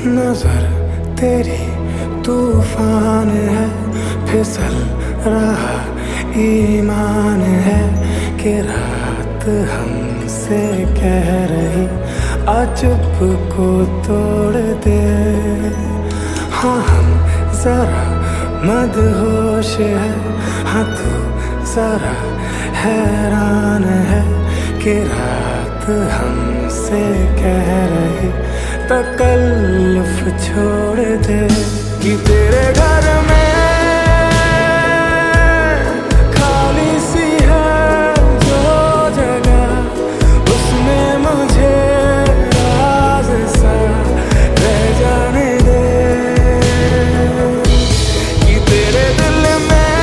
नजर तेरी तूफान है, फिसल रहा ईमान है कि रात हमसे कह रही आ चुप को तोड़ दे। हाँ हम जरा मदहोश है, हाँ तू जरा हैरान है कि रात हमसे कह रही तकल्लुफ छोड़ दे। कि तेरे घर में खाली सी है जो जगह, उसमें मुझे राज सा रह जाने दे। कि तेरे दिल में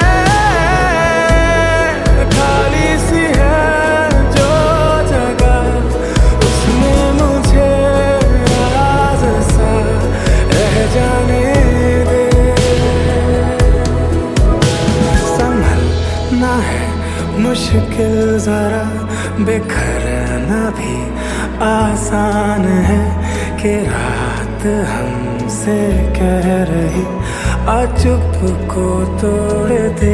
खाली सी है जो जगह, उसमें मुझे राज सा रह जाने दे। संभलना है मुश्किल जरा, बिखरना भी आसान है कि रात हमसे कह रही आ चुप को तोड़ दे।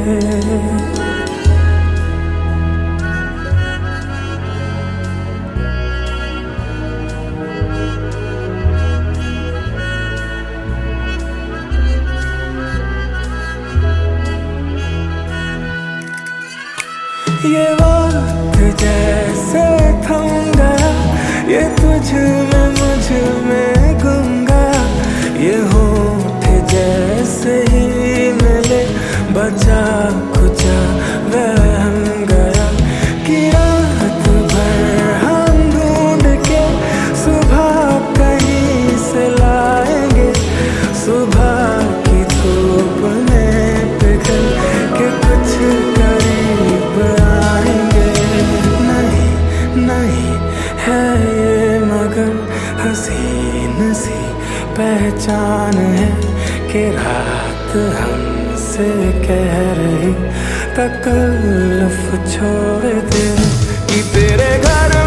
ये वक्त जैसे थम गया, ये तुझ में मुझ में गुम गया। ये होठ जैसे ही मिले बचा कुचा वहम गया। कि रात भर हम ढूंढ के सुबह कहीं से लाएंगे, सुबह की धूप में पिघल के कुछ करीब आएंगे। नहीं है ये मगर हसीन सी पहचान है कि रात हमसे कह रही तकल्लुफ छोड़ दे। कि तेरे घर